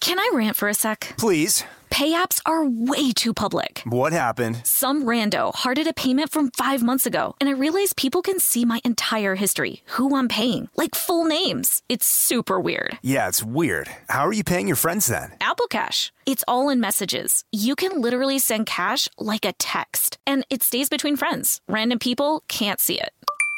Can I rant for a sec? Please. Pay apps are way too public. What happened? Some rando hearted a payment from 5 months ago, and I realized people can see my entire history, who I'm paying, like full names. It's super weird. Yeah, it's weird. How are you paying your friends then? Apple Cash. It's all in messages. You can literally send cash like a text, and it stays between friends. Random people can't see it.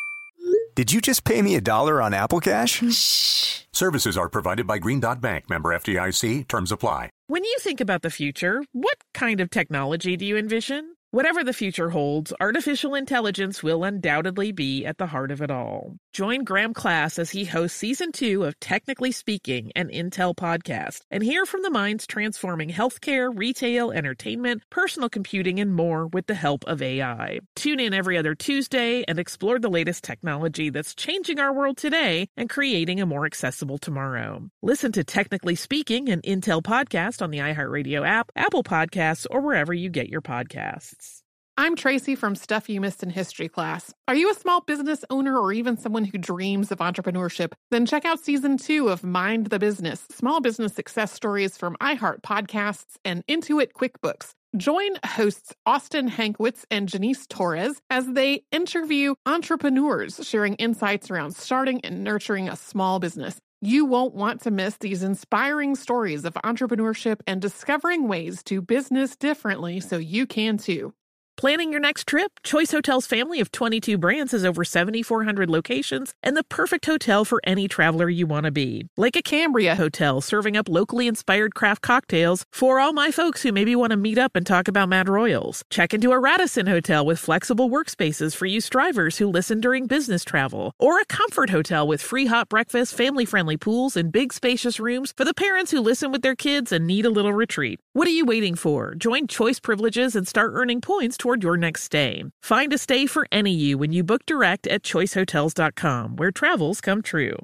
Did you just pay me $1 on Apple Cash? Shh. Services are provided by Green Dot Bank, member FDIC. Terms apply. When you think about the future, what kind of technology do you envision? Whatever the future holds, artificial intelligence will undoubtedly be at the heart of it all. Join Graham Class as he hosts Season 2 of Technically Speaking, an Intel podcast, and hear from the minds transforming healthcare, retail, entertainment, personal computing, and more with the help of AI. Tune in every other Tuesday and explore the latest technology that's changing our world today and creating a more accessible tomorrow. Listen to Technically Speaking, an Intel podcast on the iHeartRadio app, Apple Podcasts, or wherever you get your podcasts. I'm Tracy from Stuff You Missed in History class. Are you a small business owner or even someone who dreams of entrepreneurship? Then check out Season 2 of Mind the Business, small business success stories from iHeart Podcasts and Intuit QuickBooks. Join hosts Austin Hankwitz and Janice Torres as they interview entrepreneurs sharing insights around starting and nurturing a small business. You won't want to miss these inspiring stories of entrepreneurship and discovering ways to business differently so you can too. Planning your next trip? Choice Hotels' family of 22 brands has over 7,400 locations and the perfect hotel for any traveler you want to be. Like a Cambria Hotel, serving up locally inspired craft cocktails for all my folks who maybe want to meet up and talk about Mad Royals. Check into a Radisson Hotel with flexible workspaces for you strivers who listen during business travel. Or a Comfort Hotel with free hot breakfast, family-friendly pools, and big spacious rooms for the parents who listen with their kids and need a little retreat. What are you waiting for? Join Choice Privileges and start earning points toward your next stay. Find a stay for any you when you book direct at choicehotels.com, where travels come true.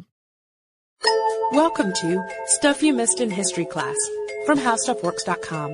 Welcome to Stuff You Missed in History class from HowStuffWorks.com.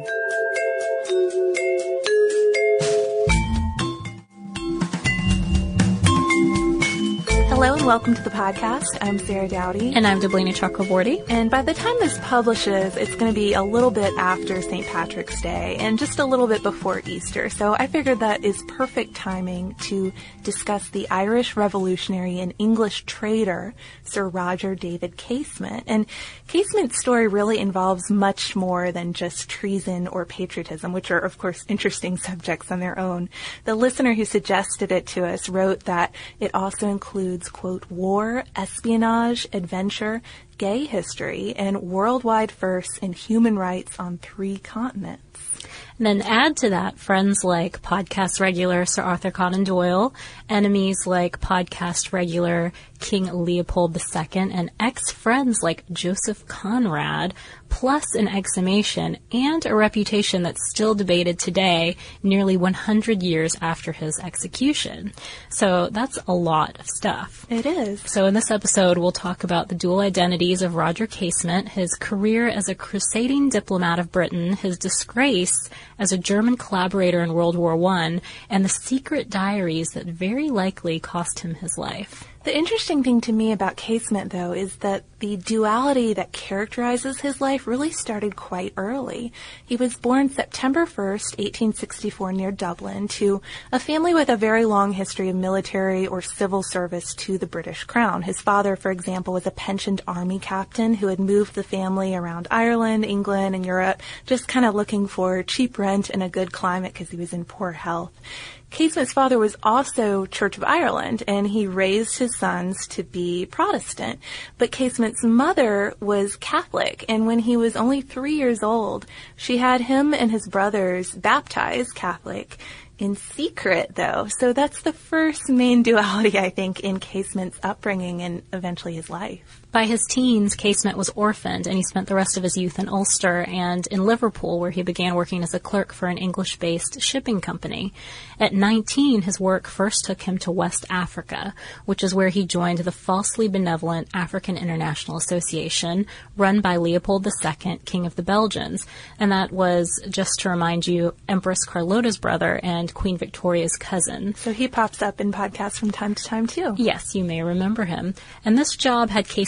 Hello and welcome to the podcast. I'm Sarah Dowdy. And I'm Deblina Chakraborty. And by the time this publishes, it's going to be a little bit after St. Patrick's Day and just a little bit before Easter. So I figured that is perfect timing to discuss the Irish revolutionary and English trader, Sir Roger David Casement. And Casement's story really involves much more than just treason or patriotism, which are, of course, interesting subjects on their own. The listener who suggested it to us wrote that it also includes, quote, war, espionage, adventure, gay history, and worldwide firsts in human rights on 3 continents. And then add to that friends like podcast regular Sir Arthur Conan Doyle, enemies like podcast regular King Leopold II, and ex-friends like Joseph Conrad, plus an exhumation and a reputation that's still debated today, nearly 100 years after his execution. So that's a lot of stuff. It is. So in this episode, we'll talk about the dual identities of Roger Casement, his career as a crusading diplomat of Britain, his disgrace as a German collaborator in World War I, and the secret diaries that very likely cost him his life. The interesting thing to me about Casement, though, is that the duality that characterizes his life really started quite early. He was born September 1st, 1864, near Dublin, to a family with a very long history of military or civil service to the British Crown. His father, for example, was a pensioned army captain who had moved the family around Ireland, England, and Europe, just kind of looking for cheap rent and a good climate because he was in poor health. Casement's father was also Church of Ireland, and he raised his sons to be Protestant. But Casement's mother was Catholic, and when he was only 3 years old, she had him and his brothers baptized Catholic in secret, though. So that's the first main duality, I think, in Casement's upbringing and eventually his life. By his teens, Casement was orphaned, and he spent the rest of his youth in Ulster and in Liverpool, where he began working as a clerk for an English-based shipping company. At 19, his work first took him to West Africa, which is where he joined the falsely benevolent African International Association, run by Leopold II, King of the Belgians. And that was, just to remind you, Empress Carlotta's brother and Queen Victoria's cousin. So he pops up in podcasts from time to time, too. Yes, you may remember him. And this job had Casement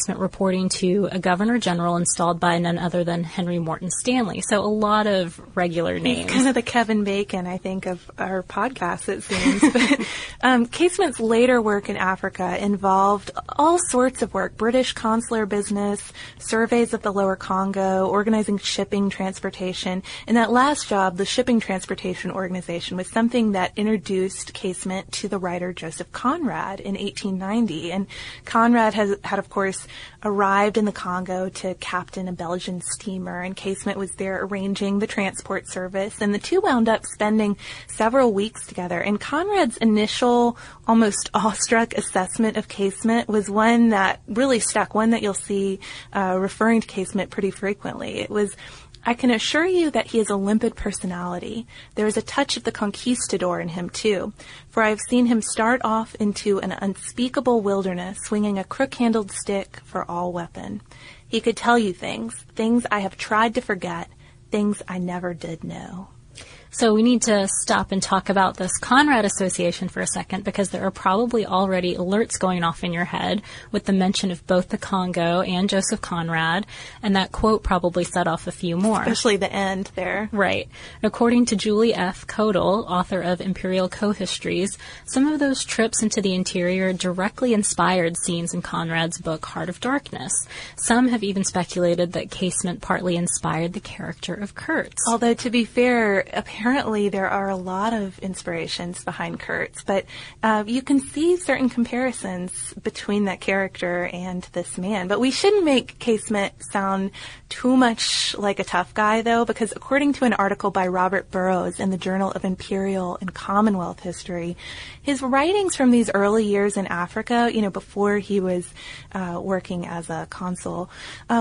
Casement reporting to a governor general installed by none other than Henry Morton Stanley. So a lot of regular names. He's kind of the Kevin Bacon, I think, of our podcast, it seems. But Casement's later work in Africa involved all sorts of work: British consular business, surveys of the Lower Congo, organizing shipping transportation. And that last job, the Shipping Transportation Organization, was something that introduced Casement to the writer Joseph Conrad in 1890. And Conrad had, of course, arrived in the Congo to captain a Belgian steamer, and Casement was there arranging the transport service. And the two wound up spending several weeks together. And Conrad's initial, almost awestruck assessment of Casement was one that really stuck, one that you'll see referring to Casement pretty frequently. It was, "I can assure you that he has a limpid personality. There is a touch of the conquistador in him, too, for I have seen him start off into an unspeakable wilderness, swinging a crook-handled stick for all weapon. He could tell you things I have tried to forget, things I never did know." So we need to stop and talk about this Conrad association for a second, because there are probably already alerts going off in your head with the mention of both the Congo and Joseph Conrad, and that quote probably set off a few more. Especially the end there. Right. According to Julie F. Kodal, author of Imperial Co-Histories, some of those trips into the interior directly inspired scenes in Conrad's book Heart of Darkness. Some have even speculated that Casement partly inspired the character of Kurtz. Although, to be fair, apparently there are a lot of inspirations behind Kurtz, but you can see certain comparisons between that character and this man. But we shouldn't make Casement sound too much like a tough guy, though, because according to an article by Robert Burroughs in the Journal of Imperial and Commonwealth History, his writings from these early years in Africa, before he was working as a consul,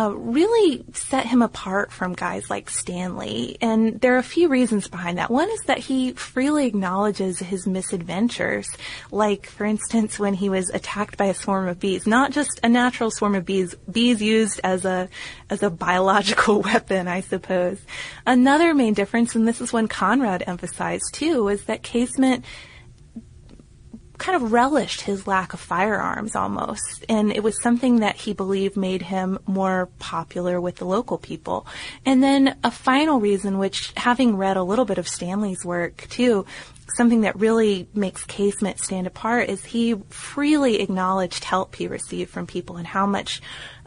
really set him apart from guys like Stanley. And there are a few reasons behind that. One is that he freely acknowledges his misadventures, like, for instance, when he was attacked by a swarm of bees. Not just a natural swarm of bees used as a biological weapon, I suppose. Another main difference, and this is one Conrad emphasized too, was that Casement kind of relished his lack of firearms almost, and it was something that he believed made him more popular with the local people. And then a final reason, which, having read a little bit of Stanley's work too, something that really makes Casement stand apart is he freely acknowledged help he received from people and how much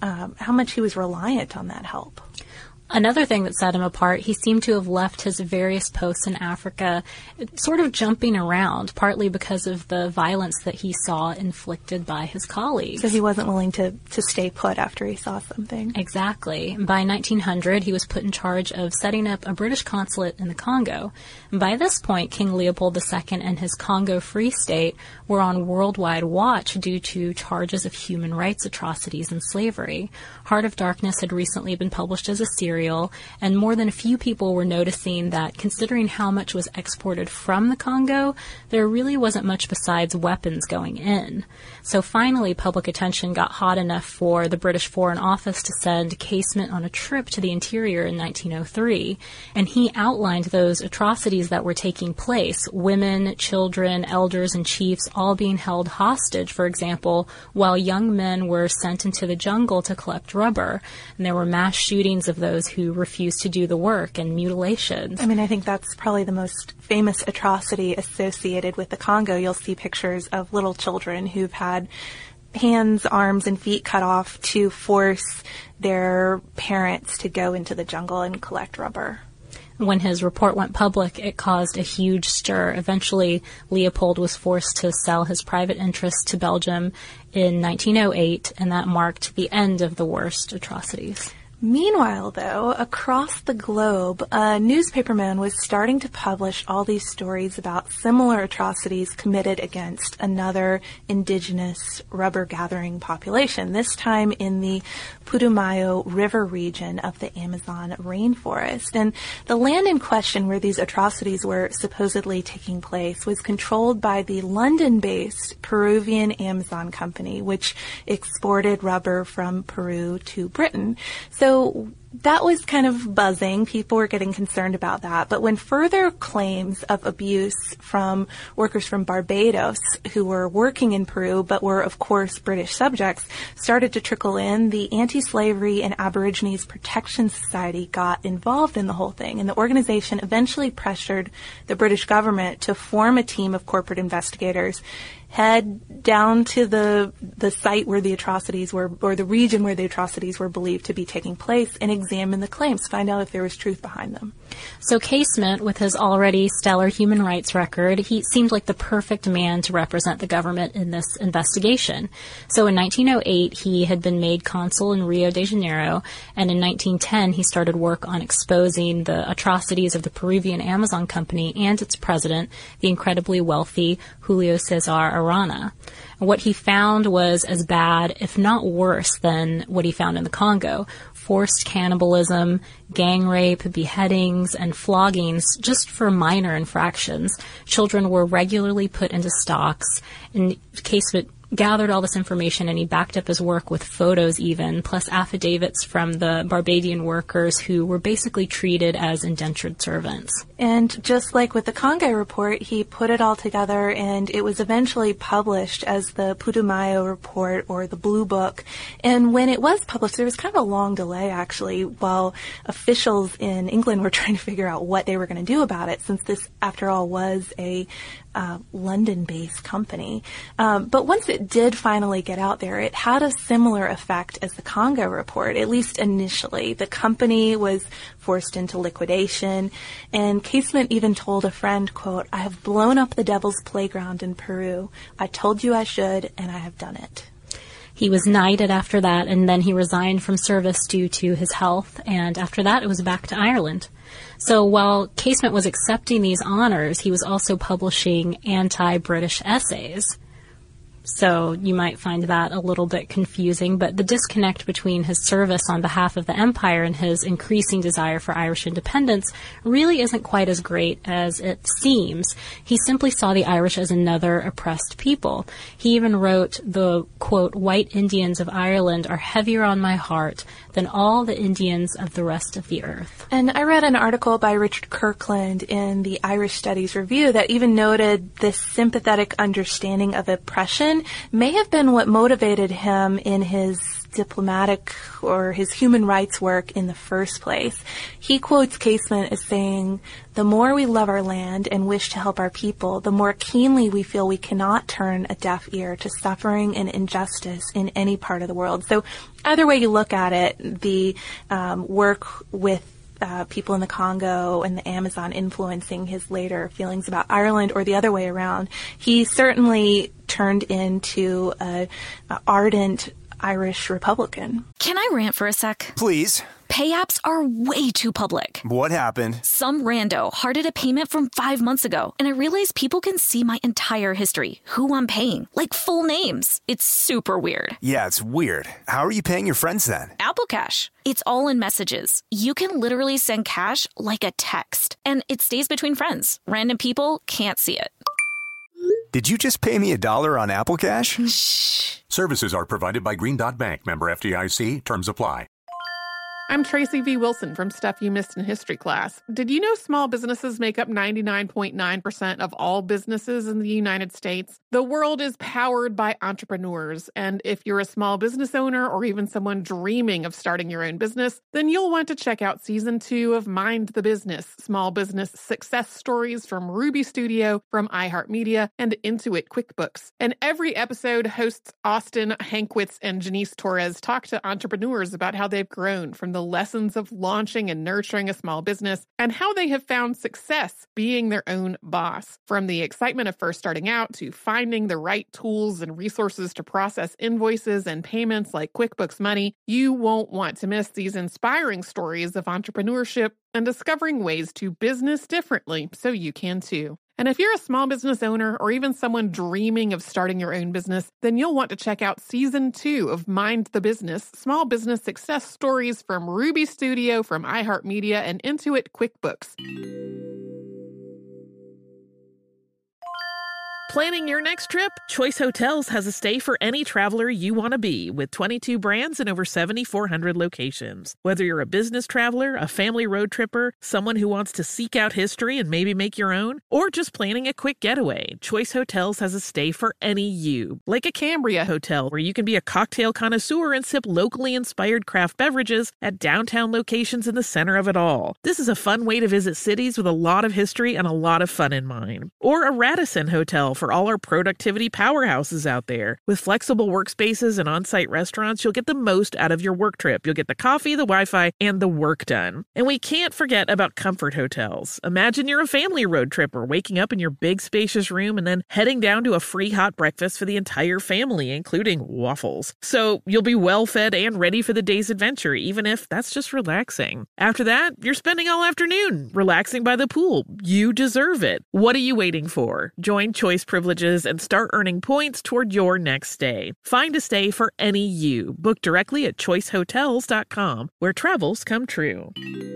he was reliant on that help. Another thing that set him apart, he seemed to have left his various posts in Africa sort of jumping around, partly because of the violence that he saw inflicted by his colleagues. So he wasn't willing to stay put after he saw something. Exactly. By 1900, he was put in charge of setting up a British consulate in the Congo. And by this point, King Leopold II and his Congo Free State were on worldwide watch due to charges of human rights atrocities and slavery. Heart of Darkness had recently been published as a series, and more than a few people were noticing that, considering how much was exported from the Congo, there really wasn't much besides weapons going in. So finally, public attention got hot enough for the British Foreign Office to send Casement on a trip to the interior in 1903, and he outlined those atrocities that were taking place: women, children, elders, and chiefs all being held hostage, for example, while young men were sent into the jungle to collect rubber, and there were mass shootings of those who refused to do the work, and mutilations. I mean, I think that's probably the most famous atrocity associated with the Congo. You'll see pictures of little children who've had hands, arms, and feet cut off to force their parents to go into the jungle and collect rubber. When his report went public, it caused a huge stir. Eventually, Leopold was forced to sell his private interests to Belgium in 1908, and that marked the end of the worst atrocities. Meanwhile, though, across the globe, a newspaperman was starting to publish all these stories about similar atrocities committed against another indigenous rubber-gathering population, this time in the Putumayo River region of the Amazon rainforest. And the land in question where these atrocities were supposedly taking place was controlled by the London-based Peruvian Amazon Company, which exported rubber from Peru to Britain. So That was kind of buzzing. People were getting concerned about that. But when further claims of abuse from workers from Barbados who were working in Peru but were, of course, British subjects started to trickle in, the Anti-Slavery and Aborigines Protection Society got involved in the whole thing. And the organization eventually pressured the British government to form a team of corporate investigators, head down to the site where the atrocities were, or the region where the atrocities were believed to be taking place, and examine the claims, find out if there was truth behind them. So Casement, with his already stellar human rights record, he seemed like the perfect man to represent the government in this investigation. So in 1908, he had been made consul in Rio de Janeiro, and in 1910, he started work on exposing the atrocities of the Peruvian Amazon Company and its president, the incredibly wealthy Julio Cesar Arana. And what he found was as bad, if not worse, than what he found in the Congo. Forced cannibalism, gang rape, beheadings, and floggings just for minor infractions. Children were regularly put into stocks. And Casement gathered all this information, and he backed up his work with photos even, plus affidavits from the Barbadian workers who were basically treated as indentured servants. And just like with the Congo report, he put it all together, and it was eventually published as the Putumayo report, or the Blue Book. And when it was published, there was kind of a long delay, actually, while officials in England were trying to figure out what they were going to do about it, since this, after all, was a London-based company. But once it did finally get out there, it had a similar effect as the Congo report, at least initially. The company was forced into liquidation, and Casement even told a friend, quote, "I have blown up the devil's playground in Peru. I told you I should, and I have done it." He was knighted after that, and then he resigned from service due to his health, and after that it was back to Ireland. So while Casement was accepting these honors, he was also publishing anti-British essays. So you might find that a little bit confusing, but the disconnect between his service on behalf of the empire and his increasing desire for Irish independence really isn't quite as great as it seems. He simply saw the Irish as another oppressed people. He even wrote, the, quote, "White Indians of Ireland are heavier on my heart than all the Indians of the rest of the earth." And I read an article by Richard Kirkland in the Irish Studies Review that even noted this sympathetic understanding of oppression may have been what motivated him in his diplomatic or his human rights work in the first place. He quotes Casement as saying, "The more we love our land and wish to help our people, the more keenly we feel we cannot turn a deaf ear to suffering and injustice in any part of the world." So either way you look at it, the work with people in the Congo and the Amazon influencing his later feelings about Ireland, or the other way around, he certainly turned into an ardent Irish Republican. Can I rant for a sec? Please. Pay apps are way too public. What happened? Some rando hearted a payment from 5 months ago, and I realized people can see my entire history, who I'm paying, like full names. It's super weird. Yeah, it's weird. How are you paying your friends then? Apple Cash. It's all in messages. You can literally send cash like a text, and it stays between friends. Random people can't see it. Did you just pay me $1 on Apple Cash? Shh. Services are provided by Green Dot Bank. Member FDIC. Terms apply. I'm Tracy V. Wilson from Stuff You Missed in History Class. Did you know small businesses make up 99.9% of all businesses in the United States? The world is powered by entrepreneurs, and if you're a small business owner or even someone dreaming of starting your own business, then you'll want to check out Season 2 of Mind the Business, Small Business Success Stories from Ruby Studio, from iHeartMedia, and Intuit QuickBooks. And every episode, hosts Austin Hankwitz and Janice Torres talk to entrepreneurs about how they've grown from the lessons of launching and nurturing a small business and how they have found success being their own boss. From the excitement of first starting out to finding the right tools and resources to process invoices and payments like QuickBooks Money, you won't want to miss these inspiring stories of entrepreneurship and discovering ways to business differently so you can too. And if you're a small business owner or even someone dreaming of starting your own business, then you'll want to check out Season 2 of Mind the Business, Small Business Success Stories from Ruby Studio, from iHeartMedia, and Intuit QuickBooks. Planning your next trip? Choice Hotels has a stay for any traveler you want to be, with 22 brands and over 7,400 locations. Whether you're a business traveler, a family road tripper, someone who wants to seek out history and maybe make your own, or just planning a quick getaway, Choice Hotels has a stay for any you. Like a Cambria Hotel, where you can be a cocktail connoisseur and sip locally inspired craft beverages at downtown locations in the center of it all. This is a fun way to visit cities with a lot of history and a lot of fun in mind. Or a Radisson Hotel for all our productivity powerhouses out there. With flexible workspaces and on-site restaurants, you'll get the most out of your work trip. You'll get the coffee, the Wi-Fi, and the work done. And we can't forget about Comfort Hotels. Imagine you're a family road tripper, waking up in your big spacious room and then heading down to a free hot breakfast for the entire family, including waffles. So you'll be well fed and ready for the day's adventure, even if that's just relaxing. After that, you're spending all afternoon relaxing by the pool. You deserve it. What are you waiting for? Join Choice Privileges and start earning points toward your next stay. Find a stay for any you. Book directly at choicehotels.com, where travels come true.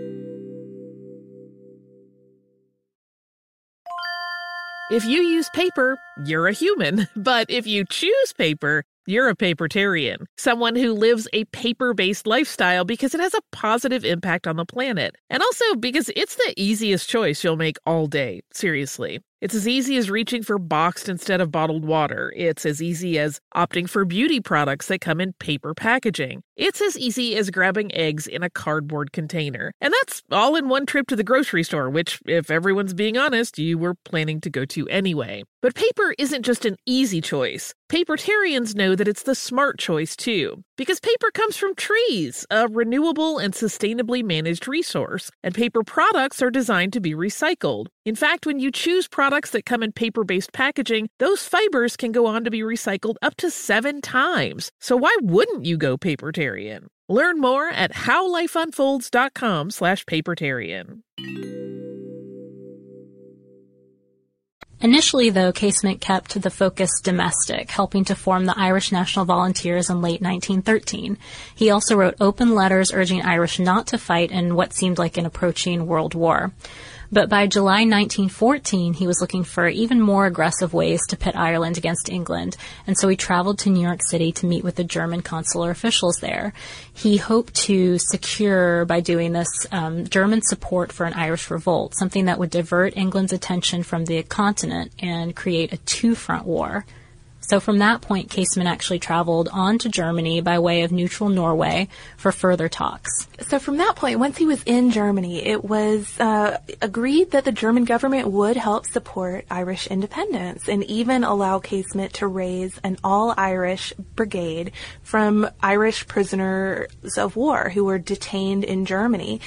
If you use paper, you're a human. But if you choose paper, you're a papertarian, someone who lives a paper-based lifestyle because it has a positive impact on the planet. And also because it's the easiest choice you'll make all day. Seriously. It's as easy as reaching for boxed instead of bottled water. It's as easy as opting for beauty products that come in paper packaging. It's as easy as grabbing eggs in a cardboard container. And that's all in one trip to the grocery store, which, if everyone's being honest, you were planning to go to anyway. But paper isn't just an easy choice. Papertarians know that it's the smart choice, too. Because paper comes from trees, a renewable and sustainably managed resource. And paper products are designed to be recycled. In fact, when you choose products that come in paper-based packaging, those fibers can go on to be recycled up to 7 times. So why wouldn't you go papertarian? Learn more at howlifeunfolds.com/papertarian. Initially, though, Casement kept the focus domestic, helping to form the Irish National Volunteers in late 1913. He also wrote open letters urging Irish not to fight in what seemed like an approaching world war. But by July 1914, he was looking for even more aggressive ways to pit Ireland against England, and so he traveled to New York City to meet with the German consular officials there. He hoped to secure, by doing this, German support for an Irish revolt, something that would divert England's attention from the continent and create a two-front war. So from that point, Casement actually traveled on to Germany by way of neutral Norway for further talks. So from that point, once he was in Germany, it was agreed that the German government would help support Irish independence and even allow Casement to raise an all-Irish brigade from Irish prisoners of war who were detained in Germany.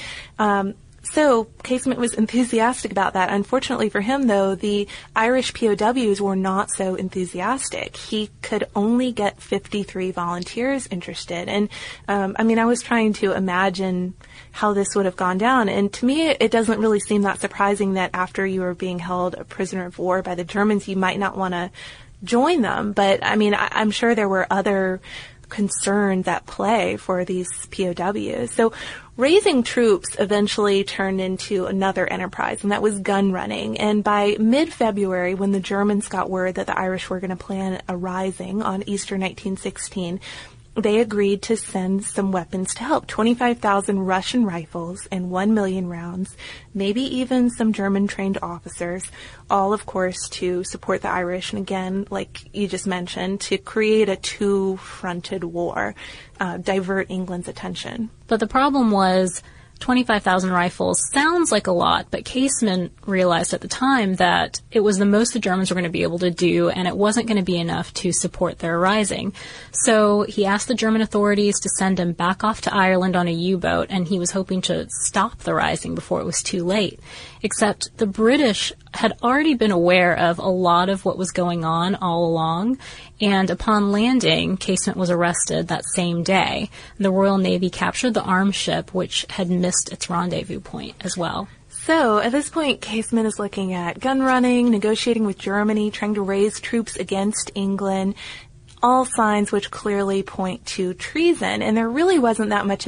So Casement was enthusiastic about that. Unfortunately for him, though, the Irish POWs were not so enthusiastic. He could only get 53 volunteers interested. And, I was trying to imagine how this would have gone down. And to me, it doesn't really seem that surprising that after you were being held a prisoner of war by the Germans, you might not want to join them. But, I'm sure there were other concerns at play for these POWs. So raising troops eventually turned into another enterprise, and that was gun running. And by mid-February, when the Germans got word that the Irish were going to plan a rising on Easter 1916, they agreed to send some weapons to help. 25,000 Russian rifles and 1 million rounds, maybe even some German-trained officers, all, of course, to support the Irish. And again, like you just mentioned, to create a two-fronted war, divert England's attention. But the problem was 25,000 rifles sounds like a lot, but Casement realized at the time that it was the most the Germans were going to be able to do, and it wasn't going to be enough to support their rising. So he asked the German authorities to send him back off to Ireland on a U-boat, and he was hoping to stop the rising before it was too late. Except the British had already been aware of a lot of what was going on all along, and upon landing, Casement was arrested that same day. The Royal Navy captured the armed ship, which had missed its rendezvous point as well. So at this point, Casement is looking at gun running, negotiating with Germany, trying to raise troops against England, all signs which clearly point to treason. And there really wasn't that much of a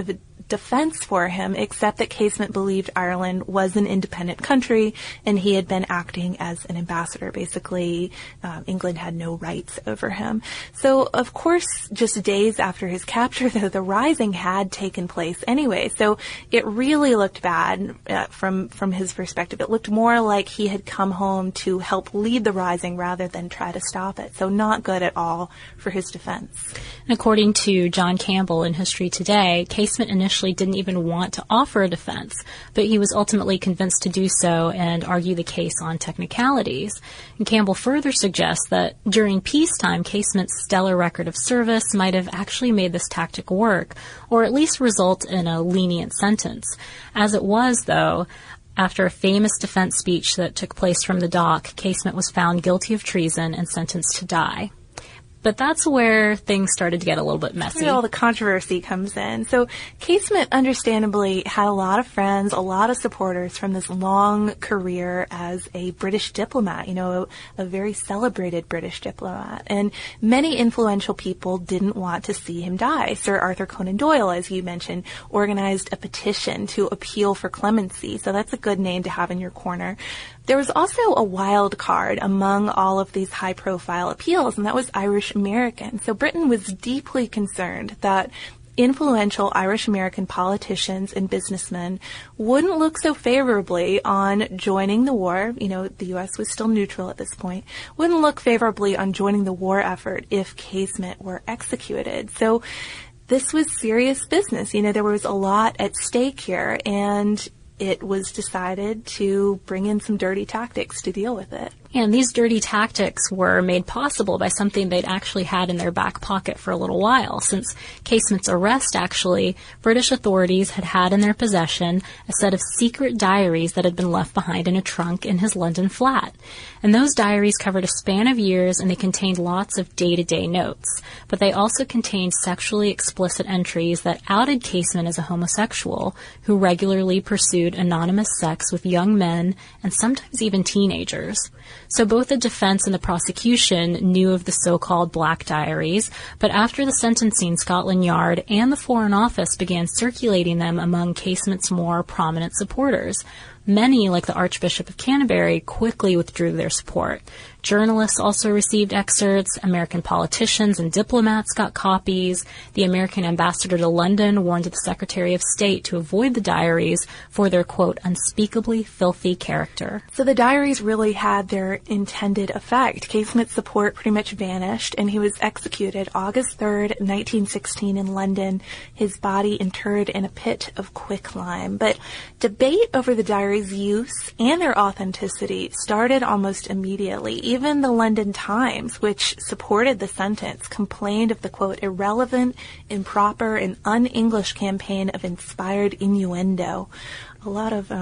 defense for him, except that Casement believed Ireland was an independent country and he had been acting as an ambassador. Basically, England had no rights over him. So, of course, just days after his capture, though, the rising had taken place anyway. So it really looked bad from his perspective. It looked more like he had come home to help lead the rising rather than try to stop it. So not good at all for his defense. And according to John Campbell in History Today, Casement initially didn't even want to offer a defense, but he was ultimately convinced to do so and argue the case on technicalities. And Campbell further suggests that during peacetime, Casement's stellar record of service might have actually made this tactic work, or at least result in a lenient sentence. As it was, though, after a famous defense speech that took place from the dock, Casement was found guilty of treason and sentenced to die. But that's where things started to get a little bit messy. All the controversy comes in. So Casement understandably had a lot of friends, a lot of supporters from this long career as a British diplomat, a very celebrated British diplomat. And many influential people didn't want to see him die. Sir Arthur Conan Doyle, as you mentioned, organized a petition to appeal for clemency. So that's a good name to have in your corner. There was also a wild card among all of these high-profile appeals, and that was Irish American. So Britain was deeply concerned that influential Irish American politicians and businessmen wouldn't look so favorably on joining the war. The U.S. was still neutral at this point. Wouldn't look favorably on joining the war effort if Casement were executed. So this was serious business. There was a lot at stake here, and it was decided to bring in some dirty tactics to deal with it. And these dirty tactics were made possible by something they'd actually had in their back pocket for a little while. Since Casement's arrest, actually, British authorities had in their possession a set of secret diaries that had been left behind in a trunk in his London flat. And those diaries covered a span of years, and they contained lots of day-to-day notes. But they also contained sexually explicit entries that outed Casement as a homosexual who regularly pursued anonymous sex with young men and sometimes even teenagers. So both the defense and the prosecution knew of the so-called Black Diaries, but after the sentencing, Scotland Yard and the Foreign Office began circulating them among Casement's more prominent supporters. Many, like the Archbishop of Canterbury, quickly withdrew their support. Journalists also received excerpts. American politicians and diplomats got copies. The American ambassador to London warned the Secretary of State to avoid the diaries for their, quote, unspeakably filthy character. So the diaries really had their intended effect. Casement's support pretty much vanished, and he was executed August 3rd, 1916 in London, his body interred in a pit of quicklime. But debate over the diaries' use and their authenticity started almost immediately. Even the London Times, which supported the sentence, complained of the, quote, irrelevant, improper, and un-English campaign of inspired innuendo. A lot of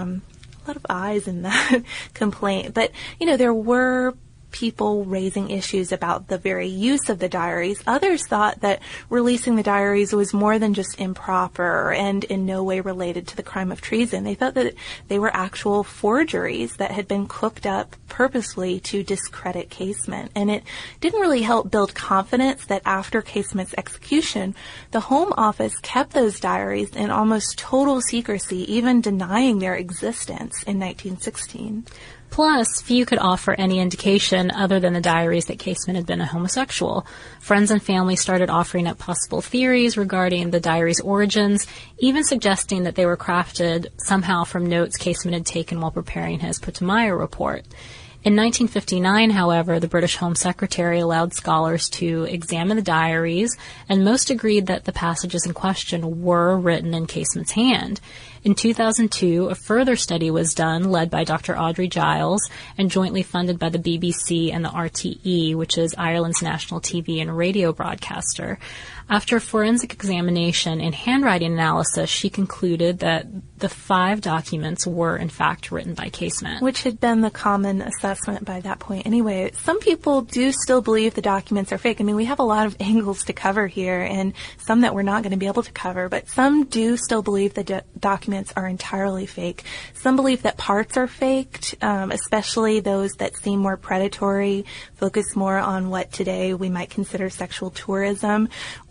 eyes in that complaint. But, there were people raising issues about the very use of the diaries. Others thought that releasing the diaries was more than just improper and in no way related to the crime of treason. They thought that they were actual forgeries that had been cooked up purposely to discredit Casement. And it didn't really help build confidence that after Casement's execution, the Home Office kept those diaries in almost total secrecy, even denying their existence in 1916. Plus, few could offer any indication other than the diaries that Casement had been a homosexual. Friends and family started offering up possible theories regarding the diaries' origins, even suggesting that they were crafted somehow from notes Casement had taken while preparing his Putumayo report. In 1959, however, the British Home Secretary allowed scholars to examine the diaries, and most agreed that the passages in question were written in Casement's hand. In 2002, a further study was done, led by Dr. Audrey Giles, and jointly funded by the BBC and the RTE, which is Ireland's national TV and radio broadcaster. After forensic examination and handwriting analysis, she concluded that the 5 documents were, in fact, written by Casement. Which had been the common assessment by that point anyway. Some people do still believe the documents are fake. I mean, we have a lot of angles to cover here, and some that we're not going to be able to cover, but some do still believe the documents are entirely fake. Some believe that parts are faked, especially those that seem more predatory, focus more on what today we might consider sexual tourism,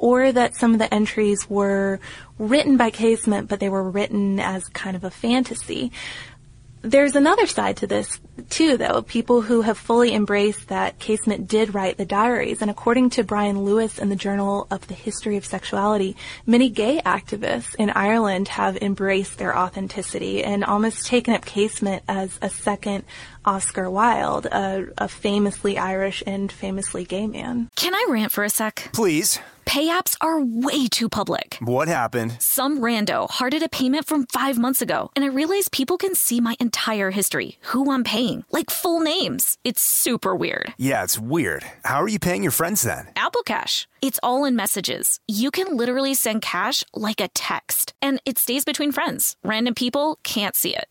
or that some of the entries were written by Casement, but they were written as kind of a fantasy. There's another side to this, too, though. People who have fully embraced that Casement did write the diaries. And according to Brian Lewis in the Journal of the History of Sexuality, many gay activists in Ireland have embraced their authenticity and almost taken up Casement as a second Oscar Wilde, a famously Irish and famously gay man. Can I rant for a sec? Please. Pay apps are way too public. What happened? Some rando hearted a payment from 5 months ago, and I realized people can see my entire history, who I'm paying, like full names. It's super weird. Yeah, it's weird. How are you paying your friends then? Apple Cash. It's all in messages. You can literally send cash like a text, and it stays between friends. Random people can't see it.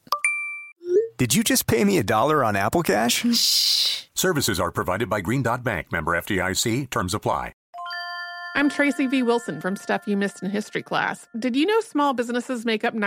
Did you just pay me $1 on Apple Cash? Shh. Services are provided by Green Dot Bank, member FDIC. Terms apply. I'm Tracy V. Wilson from Stuff You Missed in History Class. Did you know small businesses make up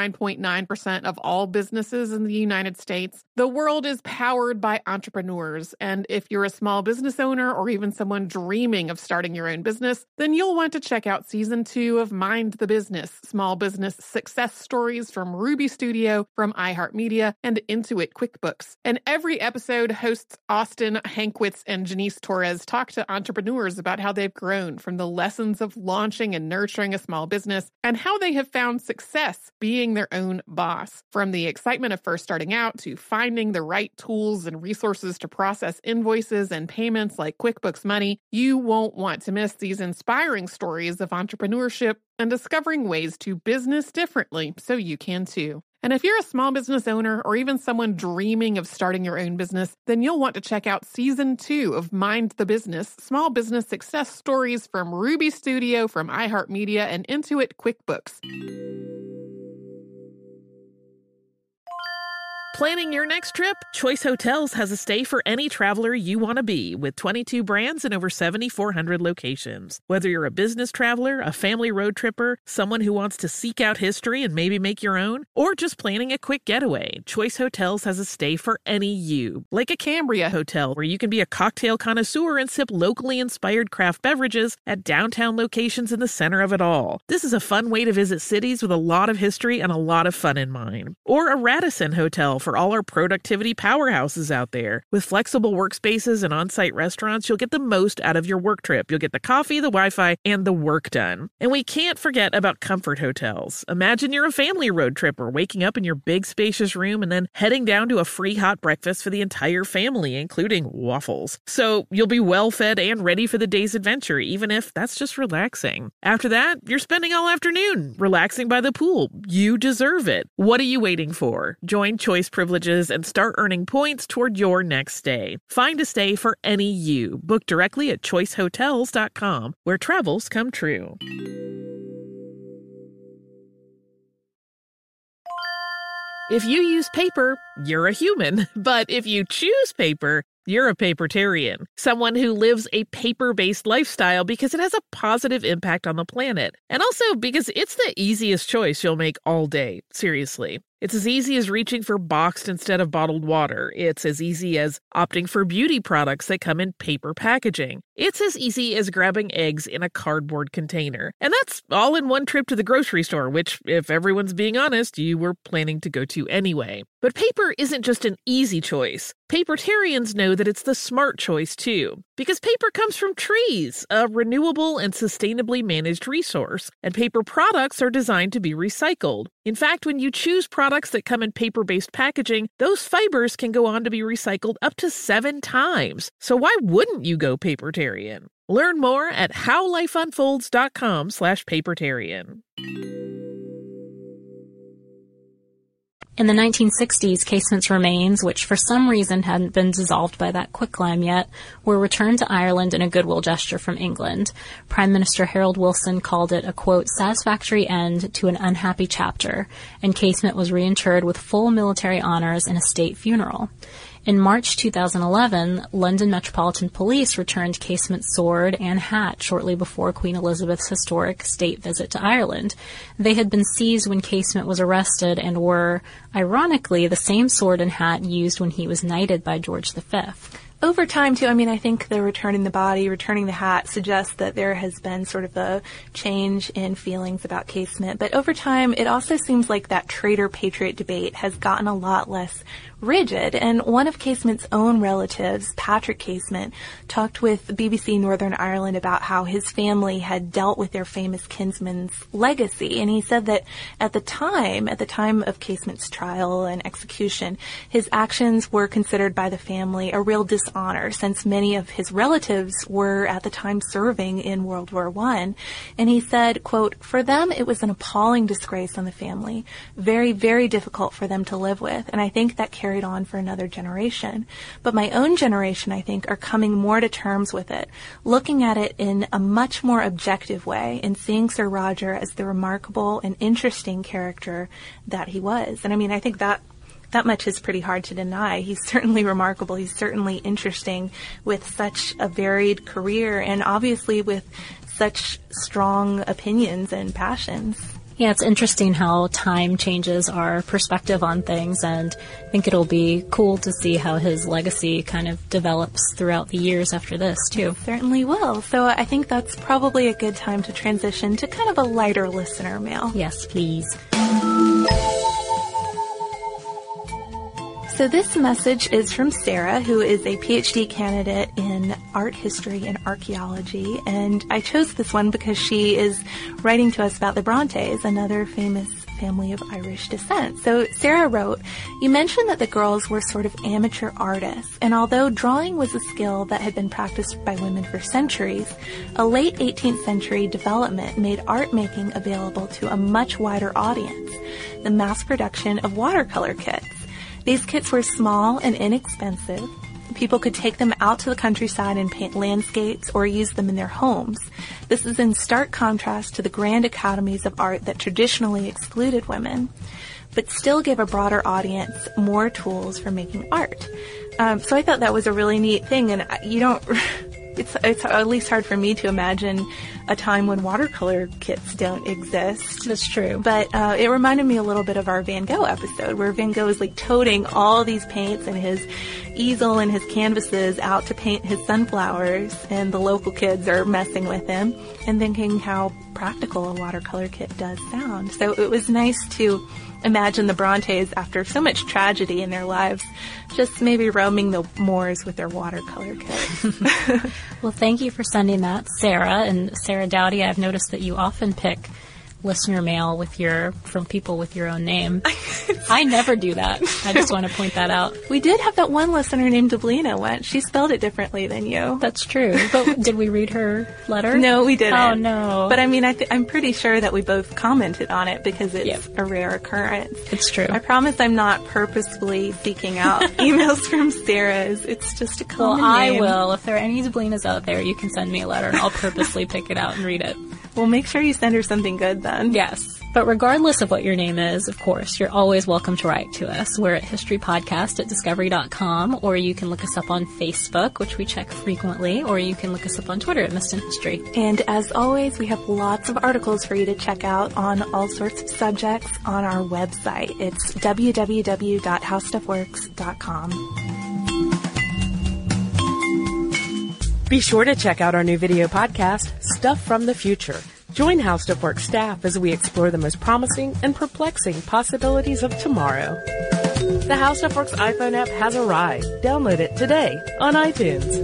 99.9% of all businesses in the United States? The world is powered by entrepreneurs, and if you're a small business owner or even someone dreaming of starting your own business, then you'll want to check out Season 2 of Mind the Business, Small Business Success Stories from Ruby Studio, from iHeartMedia, and Intuit QuickBooks. And every episode, hosts Austin Hankwitz and Janice Torres talk to entrepreneurs about how they've grown from the lessons of launching and nurturing a small business and how they have found success being their own boss. From the excitement of first starting out to finding the right tools and resources to process invoices and payments like QuickBooks Money, you won't want to miss these inspiring stories of entrepreneurship and discovering ways to business differently so you can too. And if you're a small business owner or even someone dreaming of starting your own business, then you'll want to check out Season 2 of Mind the Business, Small Business Success Stories from Ruby Studio, from iHeartMedia, and Intuit QuickBooks. Planning your next trip? Choice Hotels has a stay for any traveler you want to be, with 22 brands and over 7,400 locations. Whether you're a business traveler, a family road tripper, someone who wants to seek out history and maybe make your own, or just planning a quick getaway, Choice Hotels has a stay for any you. Like a Cambria Hotel, where you can be a cocktail connoisseur and sip locally inspired craft beverages at downtown locations in the center of it all. This is a fun way to visit cities with a lot of history and a lot of fun in mind. Or a Radisson Hotel, for all our productivity powerhouses out there. With flexible workspaces and on-site restaurants, you'll get the most out of your work trip. You'll get the coffee, the Wi-Fi, and the work done. And we can't forget about Comfort Hotels. Imagine you're a family road tripper, waking up in your big spacious room and then heading down to a free hot breakfast for the entire family, including waffles. So you'll be well fed and ready for the day's adventure, even if that's just relaxing. After that, you're spending all afternoon relaxing by the pool. You deserve it. What are you waiting for? Join Choice Privileges and start earning points toward your next stay. Find a stay for any you. Book directly at choicehotels.com, where travels come true. If you use paper, you're a human. But if you choose paper, you're a papertarian, someone who lives a paper-based lifestyle because it has a positive impact on the planet. And also because it's the easiest choice you'll make all day. Seriously. It's as easy as reaching for boxed instead of bottled water. It's as easy as opting for beauty products that come in paper packaging. It's as easy as grabbing eggs in a cardboard container. And that's all in one trip to the grocery store, which, if everyone's being honest, you were planning to go to anyway. But paper isn't just an easy choice. Papertarians know that it's the smart choice, too. Because paper comes from trees, a renewable and sustainably managed resource. And paper products are designed to be recycled. In fact, when you choose products that come in paper-based packaging, those fibers can go on to be recycled up to 7 times. So why wouldn't you go papertarian? Learn more at howlifeunfolds.com/papertarian. In the 1960s, Casement's remains, which for some reason hadn't been dissolved by that quicklime yet, were returned to Ireland in a goodwill gesture from England. Prime Minister Harold Wilson called it a, quote, satisfactory end to an unhappy chapter, and Casement was reinterred with full military honors and a state funeral. In March 2011, London Metropolitan Police returned Casement's sword and hat shortly before Queen Elizabeth's historic state visit to Ireland. They had been seized when Casement was arrested and were, ironically, the same sword and hat used when he was knighted by George V. Over time, too, I mean, I think the returning the body, returning the hat suggests that there has been sort of a change in feelings about Casement. But over time, it also seems like that traitor-patriot debate has gotten a lot less rigid. And one of Casement's own relatives, Patrick Casement, talked with BBC Northern Ireland about how his family had dealt with their famous kinsman's legacy. And he said that at the time of Casement's trial and execution, his actions were considered by the family a real dishonor, since many of his relatives were at the time serving in World War I. And he said, quote, "For them, it was an appalling disgrace on the family, very, very difficult for them to live with. And I think that carried on for another generation. But my own generation, I think, are coming more to terms with it, looking at it in a much more objective way and seeing Sir Roger as the remarkable and interesting character that he was." And I mean, I think that much is pretty hard to deny. He's certainly remarkable. He's certainly interesting with such a varied career and obviously with such strong opinions and passions. Yeah, it's interesting how time changes our perspective on things, and I think it'll be cool to see how his legacy kind of develops throughout the years after this, too. It certainly will. So I think that's probably a good time to transition to kind of a lighter listener mail. Yes, please. So this message is from Sarah, who is a PhD candidate in art history and archaeology. And I chose this one because she is writing to us about the Brontes, another famous family of Irish descent. So Sarah wrote, "You mentioned that the girls were sort of amateur artists, and although drawing was a skill that had been practiced by women for centuries, a late 18th century development made art making available to a much wider audience, the mass production of watercolor kits. These kits were small and inexpensive. People could take them out to the countryside and paint landscapes or use them in their homes. This is in stark contrast to the grand academies of art that traditionally excluded women, but still gave a broader audience more tools for making art." So I thought that was a really neat thing, and it's at least hard for me to imagine a time when watercolor kits don't exist. That's true. But it reminded me a little bit of our Van Gogh episode, where Van Gogh is like toting all these paints and his easel and his canvases out to paint his sunflowers, and the local kids are messing with him and thinking how practical a watercolor kit does sound. So it was nice to imagine the Brontes, after so much tragedy in their lives, just maybe roaming the moors with their watercolor kits. Well, thank you for sending that, Sarah. And Sarah Dowdy, I've noticed that you often pick listener mail from people with your own name. I never do that. I just want to point that out. We did have that one listener named Deblina once. She spelled it differently than you. That's true. But did we read her letter? No, we didn't. Oh, no. But I mean, I'm pretty sure that we both commented on it because it's a rare occurrence. It's true. I promise I'm not purposefully seeking out emails from Sarah's. It's just a common name. Well, I will. If there are any Deblinas out there, you can send me a letter and I'll purposely pick it out and read it. Well, make sure you send her something good then. Yes. But regardless of what your name is, of course, you're always welcome to write to us. We're at historypodcast@discovery.com, or you can look us up on Facebook, which we check frequently, or you can look us up on Twitter at Missed in History. And as always, we have lots of articles for you to check out on all sorts of subjects on our website. It's www.howstuffworks.com. Be sure to check out our new video podcast, Stuff from the Future. Join How Stuff Works staff as we explore the most promising and perplexing possibilities of tomorrow. The How Stuff Works iPhone app has arrived. Download it today on iTunes.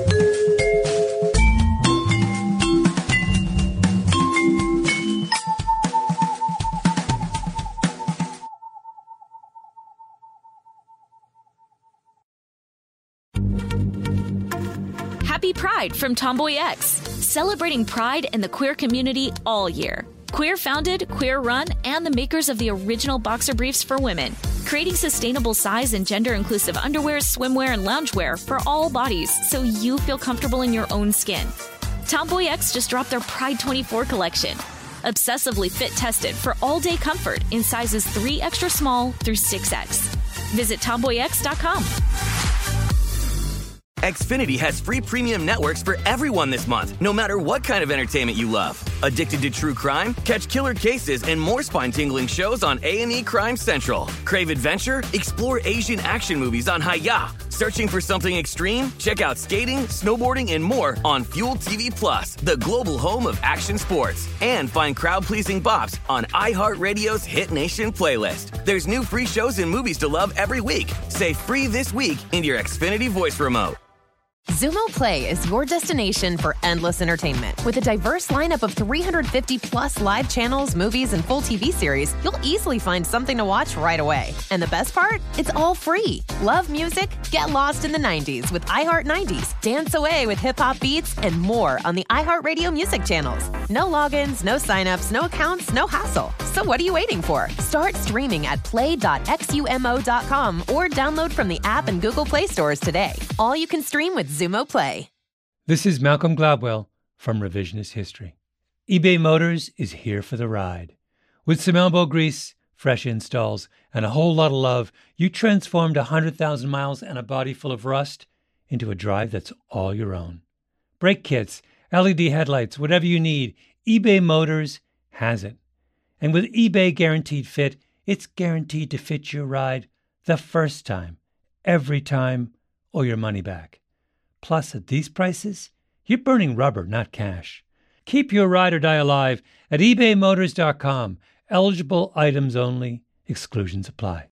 Happy Pride from Tomboy X, celebrating pride and the queer community all year. Queer founded, queer run, and the makers of the original boxer briefs for women, creating sustainable size and gender inclusive underwear, swimwear, and loungewear for all bodies so you feel comfortable in your own skin. Tomboy X just dropped their Pride 24 collection, obsessively fit tested for all day comfort in sizes 3 extra small through 6X. Visit tomboyx.com. Xfinity has free premium networks for everyone this month, no matter what kind of entertainment you love. Addicted to true crime? Catch killer cases and more spine-tingling shows on A&E Crime Central. Crave adventure? Explore Asian action movies on Hi-YAH. Searching for something extreme? Check out skating, snowboarding, and more on Fuel TV Plus, the global home of action sports. And find crowd-pleasing bops on iHeartRadio's Hit Nation playlist. There's new free shows and movies to love every week. Say free this week in your Xfinity voice remote. Xumo Play is your destination for endless entertainment. With a diverse lineup of 350-plus live channels, movies, and full TV series, you'll easily find something to watch right away. And the best part? It's all free. Love music? Get lost in the 90s with iHeart 90s, dance away with hip-hop beats, and more on the iHeartRadio music channels. No logins, no signups, no accounts, no hassle. So what are you waiting for? Start streaming at play.xumo.com or download from the app and Google Play stores today. All you can stream with Xumo Play. This is Malcolm Gladwell from Revisionist History. eBay Motors is here for the ride. With some elbow grease, fresh installs, and a whole lot of love, you transformed 100,000 miles and a body full of rust into a drive that's all your own. Brake kits, LED headlights, whatever you need, eBay Motors has it. And with eBay Guaranteed Fit, it's guaranteed to fit your ride the first time, every time, or your money back. Plus, at these prices, you're burning rubber, not cash. Keep your ride or die alive at ebaymotors.com. Eligible items only. Exclusions apply.